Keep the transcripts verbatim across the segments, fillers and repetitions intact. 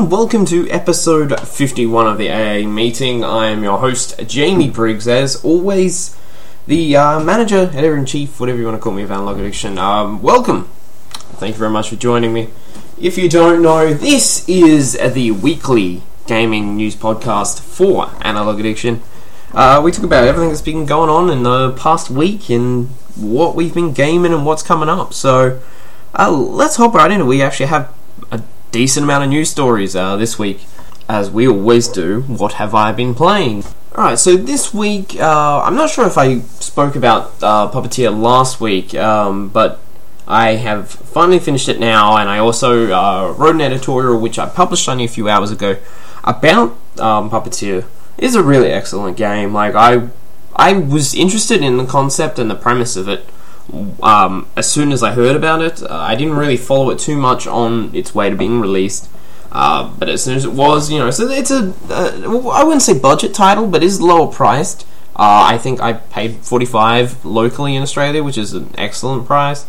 and welcome to episode fifty-one of the A A meeting. I am your host, Jamie Briggs, as always, the uh, manager, editor-in-chief, whatever you want to call me, of Analog Addiction. Um, welcome. Thank you very much for joining me. If you don't know, this is the weekly gaming news podcast for Analog Addiction. Uh, we talk about everything that's been going on in the past week and what we've been gaming and what's coming up. So, uh, let's hop right into it. We actually have a decent amount of news stories uh, this week, as we always do. What have I been playing? Alright, so this week, uh, I'm not sure if I spoke about uh, Puppeteer last week, um, but I have finally finished it now, and I also uh, wrote an editorial, which I published only a few hours ago, about um, Puppeteer. It is a really excellent game. Like, I, I was interested in the concept and the premise of it. Um, as soon as I heard about it, uh, I didn't really follow it too much on its way to being released. Uh, but as soon as it was, you know, so it's a, uh, I wouldn't say budget title, but it is lower priced. Uh, I think I paid forty-five locally in Australia, which is an excellent price.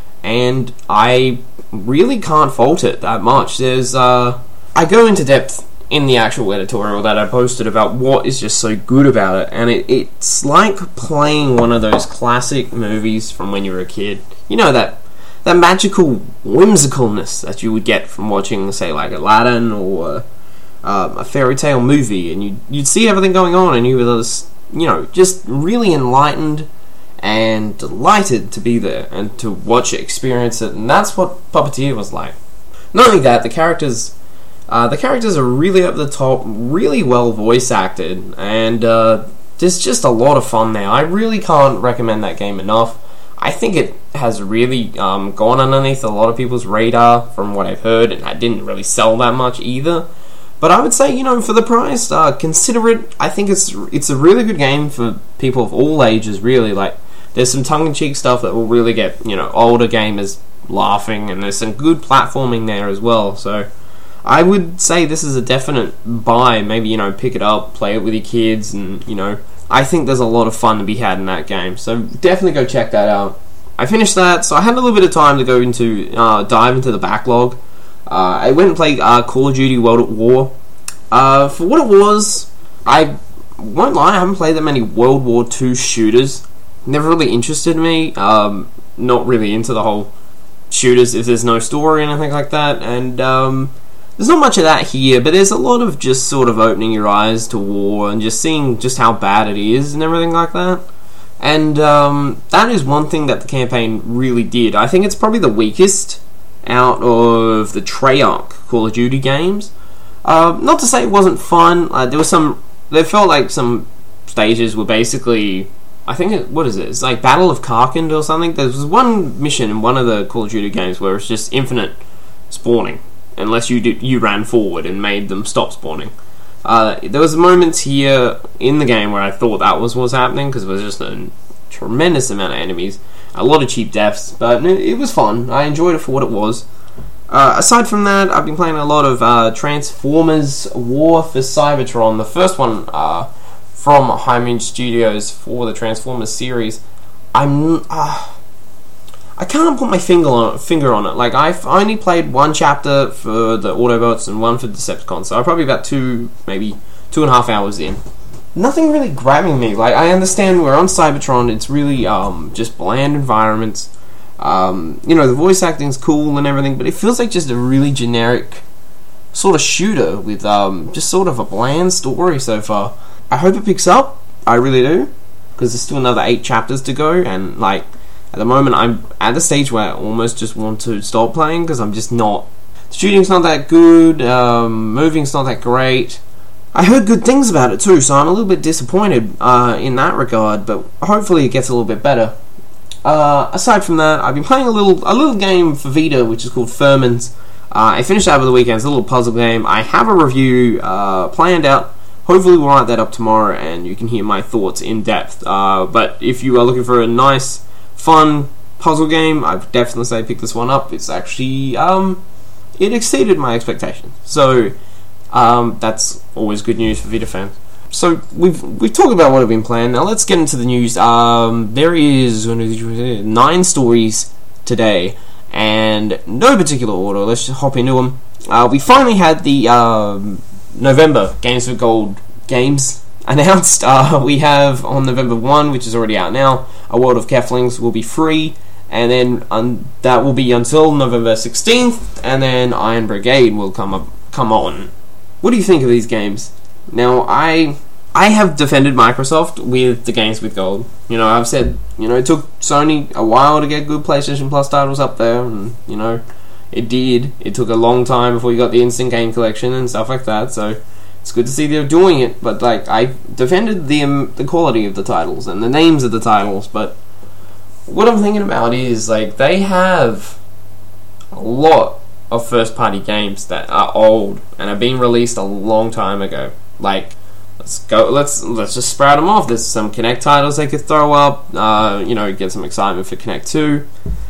And I really can't fault it that much. There's, uh, I go into depth in the actual editorial that I posted about what is just so good about it, and it, it's like playing one of those classic movies from when you were a kid. You know, that that magical whimsicalness that you would get from watching, say, like Aladdin or uh, a fairy tale movie, and you'd, you'd see everything going on, and you were just, you know, just really enlightened and delighted to be there and to watch it, experience it, and that's what Puppeteer was like. Not only that, the characters Uh, the characters are really up the top, really well voice acted, and uh, there's just a lot of fun there. I really can't recommend that game enough. I think it has really um, gone underneath a lot of people's radar from what I've heard, and I didn't really sell that much either. But I would say, you know, for the price, uh, consider it. I think it's it's a really good game for people of all ages, really. Like, there's some tongue-in-cheek stuff that will really get, you know, older gamers laughing, and there's some good platforming there as well, so I would say this is a definite buy. Maybe, you know, pick it up, play it with your kids, and, you know, I think there's a lot of fun to be had in that game. So definitely go check that out. I finished that, so I had a little bit of time to go into, uh, dive into the backlog. Uh, I went and played uh, Call of Duty World at War. Uh, for what it was, I won't lie, I haven't played that many World War Two shooters. Never really interested me. Um, not really into the whole shooters if there's no story and anything like that. And, um... there's not much of that here, but there's a lot of just sort of opening your eyes to war and just seeing just how bad it is and everything like that. And um, that is one thing that the campaign really did. I think it's probably the weakest out of the Treyarch Call of Duty games. Uh, not to say it wasn't fun. Uh, there was some. There felt like some stages were basically, I think it, what is it? It's like Battle of Karkand or something. There was one mission in one of the Call of Duty games where it's just infinite spawning, unless you did, you ran forward and made them stop spawning. Uh, there was moments here in the game where I thought that was what was happening, because there was just a tremendous amount of enemies, a lot of cheap deaths, but it was fun. I enjoyed it for what it was. Uh, aside from that, I've been playing a lot of uh, Transformers War for Cybertron, the first one uh, from Hymen Studios for the Transformers series. I'm... Uh, I can't put my finger on it, finger on it. Like, I've only played one chapter for the Autobots and one for Decepticons, so I'm probably about two, maybe two and a half hours in. Nothing really grabbing me. Like, I understand we're on Cybertron, it's really um, just bland environments. Um, you know, the voice acting's cool and everything, but it feels like just a really generic sort of shooter with um, just sort of a bland story so far. I hope it picks up. I really do, because there's still another eight chapters to go, and, like, at the moment, I'm at the stage where I almost just want to stop playing, because I'm just not... The shooting's not that good, um, moving's not that great. I heard good things about it too, so I'm a little bit disappointed uh, in that regard, but hopefully it gets a little bit better. Uh, aside from that, I've been playing a little a little game for Vita, which is called Furmins. Uh, I finished that over the weekend. It's a little puzzle game. I have a review uh, planned out. Hopefully we'll write that up tomorrow, and you can hear my thoughts in depth. Uh, but if you are looking for a nice, fun puzzle game, I'd definitely say pick this one up. It's actually, um, it exceeded my expectations. So, um, that's always good news for Vita fans. So, we've we've talked about what I've been playing. Now, let's get into the news. Um, there is nine stories today, and no particular order. Let's just hop into them. uh, we finally had the um, November Games with Gold games announced. Uh, we have on November first, which is already out now, A World of Keflings will be free, and then um, that will be until November sixteenth, and then Iron Brigade will come up, come on. What do you think of these games? Now, I I have defended Microsoft with the Games with Gold. You know, I've said, you know, it took Sony a while to get good PlayStation Plus titles up there, and, you know, it did. It took a long time before you got the Instant Game Collection and stuff like that, so it's good to see they're doing it. But, like, I defended the um, the quality of the titles and the names of the titles, but what I'm thinking about is, like, they have a lot of first-party games that are old and have been released a long time ago. Like, let's go. Let's let's just sprout them off. There's some Kinect titles they could throw up. Uh, you know, get some excitement for Kinect two.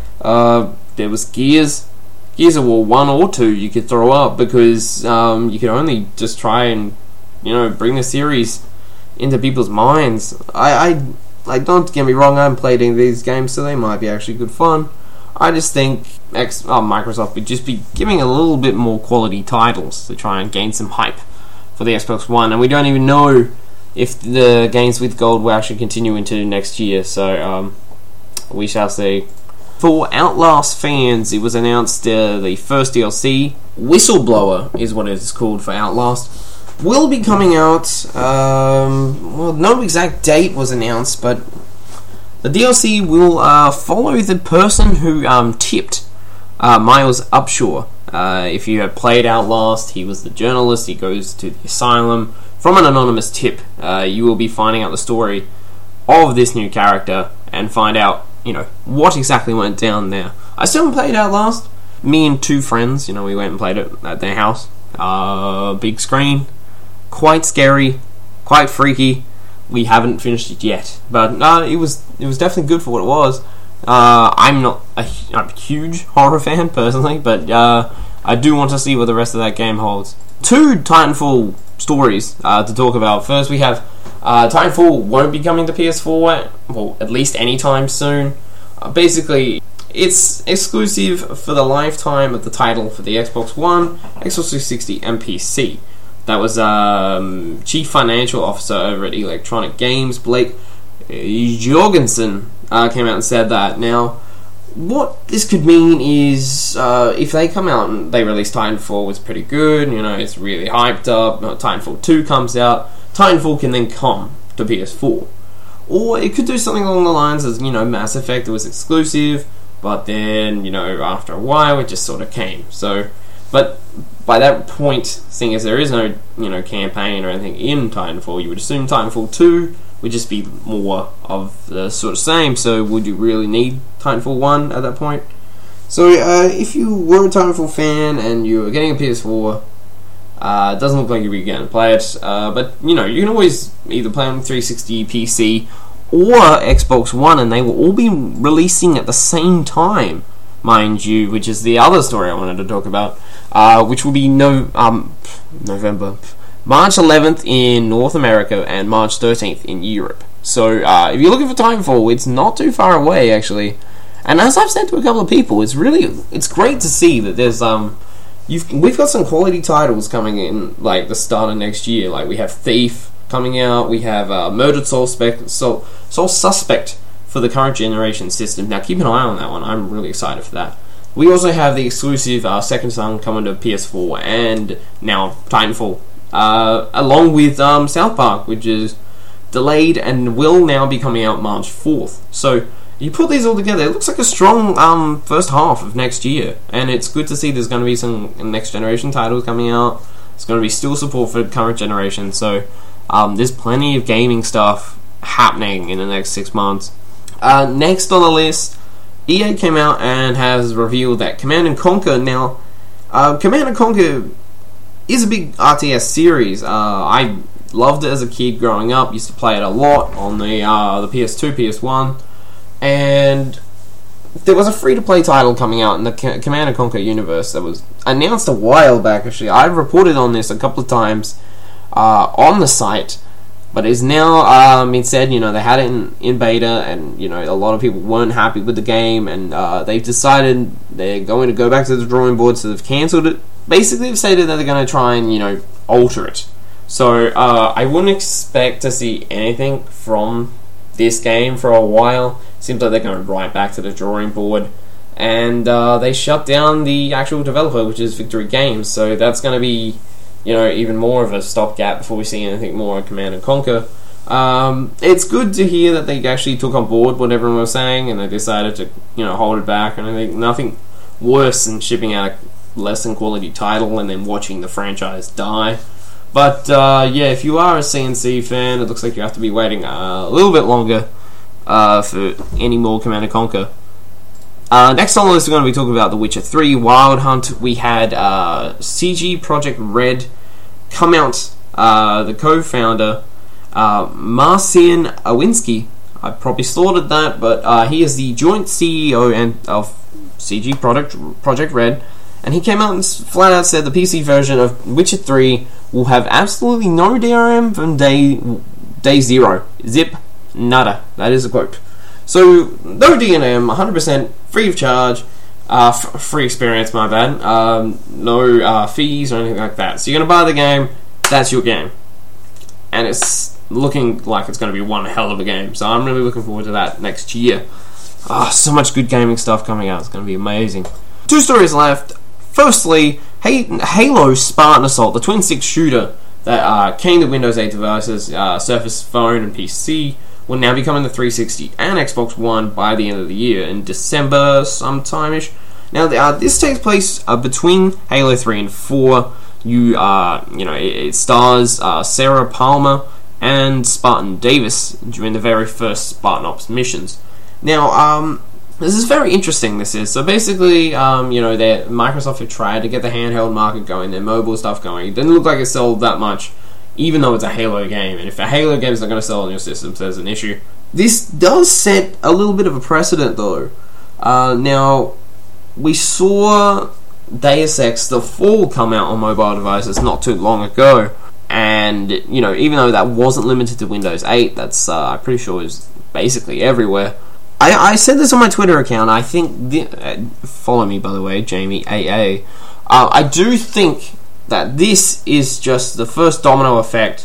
Uh, there was Gears, Gears of War one or two. You could throw up because um, you could only just try and, you know, bring the series into people's minds. I, I like, don't get me wrong. I haven't played any of these games, so they might be actually good fun. I just think X, oh, Microsoft would just be giving a little bit more quality titles to try and gain some hype for the Xbox One, and we don't even know if the Games with Gold will actually continue into next year, so um, we shall see. For Outlast fans, it was announced uh, the first D L C, Whistleblower is what it is called for Outlast, will be coming out. Um, well, no exact date was announced, but the D L C will uh, follow the person who um, tipped uh, Miles Upshaw. Uh, if you have played Outlast, he was the journalist. He goes to the asylum. From an anonymous tip, uh, you will be finding out the story of this new character and find out, you know, what exactly went down there. I still haven't played Outlast. Me and two friends, you know, we went and played it at their house. Uh, big screen, quite scary, quite freaky. We haven't finished it yet, but uh, it was it was definitely good for what it was. Uh, I'm not a, I'm a huge horror fan personally, but uh, I do want to see what the rest of that game holds. Two Titanfall stories uh, to talk about. First, we have uh, Titanfall won't be coming to P S four, well, at least anytime soon. Uh, basically, it's exclusive for the lifetime of the title for the Xbox One, Xbox three sixty, and P C. That was um, Chief Financial Officer over at Electronic Games, Blake Jorgensen, uh, came out and said that. Now, what this could mean is uh, if they come out and they release Titanfall, it's pretty good, you know, it's really hyped up, uh, Titanfall two comes out, Titanfall can then come to P S four. Or it could do something along the lines of, you know, Mass Effect, it was exclusive, but then, you know, after a while it just sort of came. So, but by that point, seeing as there is no, you know, campaign or anything in Titanfall, you would assume Titanfall two would just be more of the sort of same, so would you really need Titanfall one at that point? So uh, if you were a Titanfall fan and you were getting a P S four, uh, it doesn't look like you're going to play it, uh, but you know, you can always either play on three sixty, P C, or Xbox One, and they will all be releasing at the same time, mind you, which is the other story I wanted to talk about, uh, which will be no um, November... March eleventh in North America and March thirteenth in Europe. So uh, if you're looking for Titanfall, it's not too far away actually. And as I've said to a couple of people, it's really it's great to see that there's um you've we've got some quality titles coming in like the start of next year. Like we have Thief coming out, we have uh, Murdered Soul, Spec- Soul Soul Suspect for the current generation system. Now keep an eye on that one. I'm really excited for that. We also have the exclusive uh, Second Son coming to P S four and now Titanfall. Uh, along with um, South Park, which is delayed and will now be coming out March fourth. So you put these all together, it looks like a strong um, first half of next year, and it's good to see there's going to be some next generation titles coming out. There's going to be still support for the current generation, so um, there's plenty of gaming stuff happening in the next six months. Uh, next on the list, E A came out and has revealed that Command and Conquer now, uh, Command and Conquer is a big R T S series. Uh, I loved it as a kid growing up. Used to play it a lot on the uh, the P S two, P S one, and there was a free-to-play title coming out in the C- Command and Conquer universe that was announced a while back. Actually, I reported on this a couple of times uh, on the site, but it's now um, been said. You know, they had it in, in beta, and you know a lot of people weren't happy with the game, and uh, they've decided they're going to go back to the drawing board, so they've cancelled it. basically they've stated that they're going to try and, you know, alter it. So uh, I wouldn't expect to see anything from this game for a while. Seems like they're going right back to the drawing board. And uh, they shut down the actual developer, which is Victory Games. So that's going to be, you know, even more of a stopgap before we see anything more on Command and Conquer. Um, it's good to hear that they actually took on board what everyone was saying, and they decided to, you know, hold it back. And I think nothing worse than shipping out a less than quality title and then watching the franchise die. But uh, yeah, if you are a C N C fan, it looks like you have to be waiting a little bit longer uh, for any more Command and Conquer. Uh, next on the list, we're going to be talking about The Witcher three Wild Hunt. We had uh, C G Projekt Red come out, uh, the co-founder, uh, Marcin Awinski. I probably slaughtered that, but uh, he is the joint C E O and of C G Projekt, Projekt Red, and he came out and flat out said the P C version of Witcher three will have absolutely no D R M from day, day zero. Zip, nada. That is a quote. So, no D R M, one hundred percent free of charge, uh, f- free experience, my bad, um, no uh, fees or anything like that. So you're going to buy the game, that's your game. And it's looking like it's going to be one hell of a game, so I'm really looking forward to that next year. Oh, so much good gaming stuff coming out, it's going to be amazing. Two stories left. Firstly, Halo Spartan Assault, the twin-stick shooter that uh, came to Windows eight devices, uh, Surface Phone and P C, will now be coming to three sixty and Xbox One by the end of the year, in December sometime-ish. Now, uh, this takes place uh, between Halo three and four. You, uh, you know, it, it stars uh, Sarah Palmer and Spartan Davis during the very first Spartan Ops missions. Now, um, this is very interesting, this is. So basically, um, you know, Microsoft have tried to get the handheld market going, their mobile stuff going. It didn't look like it sold that much, even though it's a Halo game. And if a Halo game is not going to sell on your systems, there's an issue. This does set a little bit of a precedent, though. Uh, now, we saw Deus Ex The Fall come out on mobile devices not too long ago. And, you know, even though that wasn't limited to Windows eight, that's, uh, I'm pretty sure, is basically everywhere. I, I said this on my Twitter account. I think... The, uh, follow me, by the way, Jamie A A. Uh, I do think that this is just the first domino effect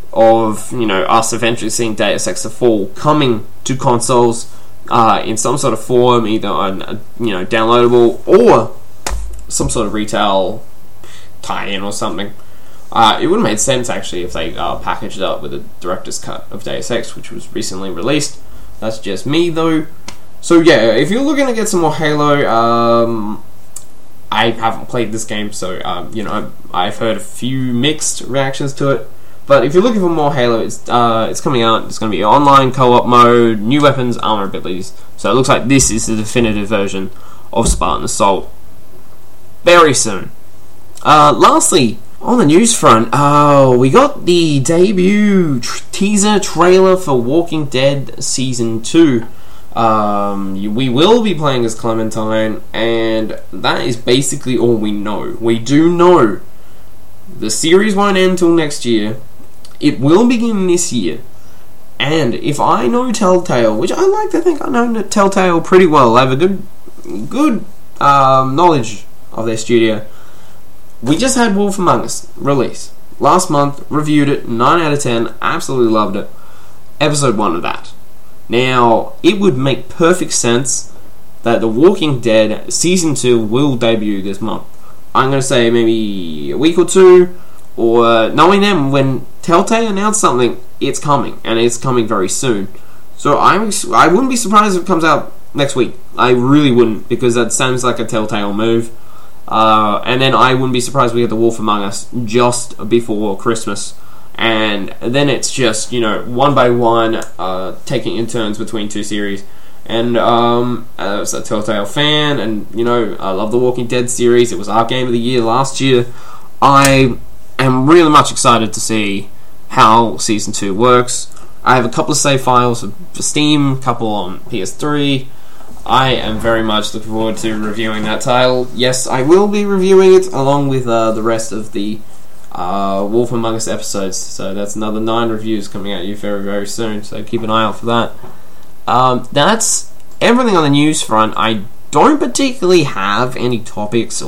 of, you know, us eventually seeing Deus Ex The Fall coming to consoles uh, in some sort of form, either on, uh, you know, downloadable or some sort of retail tie-in or something. Uh, it would have made sense, actually, if they uh, packaged it up with a director's cut of Deus Ex, which was recently released. That's just me, though. So, yeah, if you're looking to get some more Halo, um, I haven't played this game, so, um, you know, I've heard a few mixed reactions to it. But if you're looking for more Halo, it's uh, it's coming out. It's going to be online co-op mode, new weapons, armor abilities. So it looks like this is the definitive version of Spartan Assault. Very soon. Uh, lastly, on the news front, oh, we got the debut tr- teaser trailer for Walking Dead Season two. Um, we will be playing as Clementine, and that is basically all we know. We do know the series won't end until next year. It will begin this year. And if I know Telltale, which I like to think I know Telltale pretty well, I have a good, good um, knowledge of their studio. We just had Wolf Among Us release last month, reviewed it, nine out of ten, absolutely loved it. Episode one of that. Now, it would make perfect sense that The Walking Dead Season two will debut this month. I'm going to say maybe a week or two, or knowing them, when Telltale announced something, it's coming, and it's coming very soon. So I'm, I wouldn't be surprised if it comes out next week. I really wouldn't, because that sounds like a Telltale move. Uh, and then I wouldn't be surprised we get The Wolf Among Us just before Christmas. And then it's just, you know, one by one, uh, taking in turns between two series. And um, as a Telltale fan, and, you know, I love the Walking Dead series. It was our game of the year last year. I am really much excited to see how Season two works. I have a couple of save files for Steam, a couple on P S three. I am very much looking forward to reviewing that title. Yes, I will be reviewing it along with uh, the rest of the uh, Wolf Among Us episodes. So that's another nine reviews coming at you very, very soon. So keep an eye out for that. Um, that's everything on the news front. I don't particularly have any topics or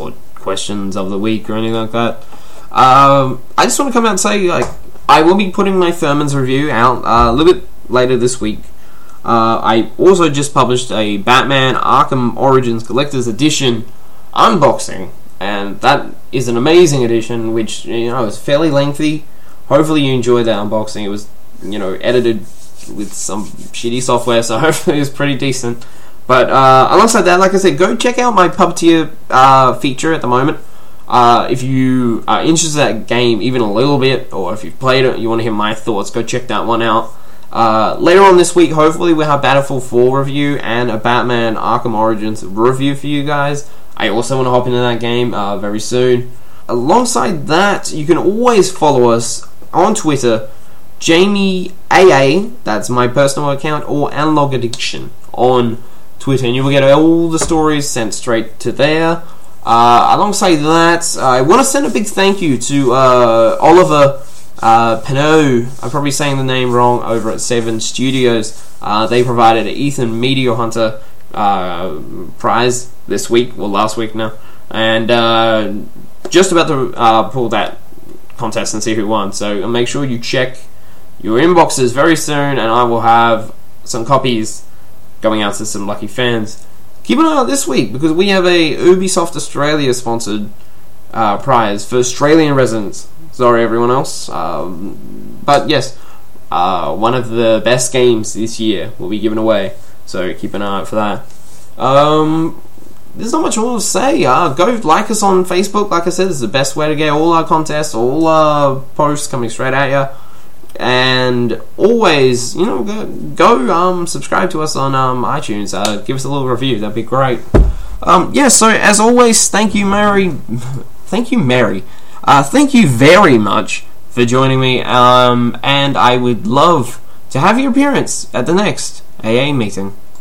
questions of the week or anything like that. Um, I just want to come out and say, like, I will be putting my Thurman's review out uh, a little bit later this week. Uh, I also just published a Batman Arkham Origins Collector's Edition unboxing, and that is an amazing edition, which, you know, is fairly lengthy. Hopefully you enjoyed that unboxing. It was, you know, edited with some shitty software, so hopefully it was pretty decent. But uh, alongside that, like I said, go check out my Puppeteer uh, feature at the moment. Uh, if you are interested in that game even a little bit, or if you've played it, you want to hear my thoughts, go check that one out. Uh, later on this week, hopefully we'll have Battlefield four review and a Batman Arkham Origins review for you guys. I also want to hop into that game uh, very soon. Alongside that, you can always follow us on Twitter, Jamie A A, that's my personal account, or Analog Addiction on Twitter, and you will get all the stories sent straight to there. Uh, alongside that, I want to send a big thank you to uh, Oliver uh, Pinot. I'm probably saying the name wrong, over at Seven Studios. Uh, they provided an Ethan Meteor Hunter uh, prize this week, well, last week now, and uh, just about to uh, pull that contest and see who won. So make sure you check your inboxes very soon, and I will have some copies going out to some lucky fans. Keep an eye out this week, because we have a Ubisoft Australia sponsored uh, prize for Australian residents. Sorry everyone else, um, but yes, uh, one of the best games this year will be given away, so keep an eye out for that. Um, there's not much more to say. Uh, go like us on Facebook. Like I said, this is the best way to get all our contests, all our posts coming straight at you. And always, you know, go, go um, subscribe to us on um, iTunes. Uh, give us a little review. That'd be great. Um, yeah. So as always, thank you, Mary. Thank you, Mary. Uh, thank you very much for joining me. Um, and I would love to have your appearance at the next A A meeting.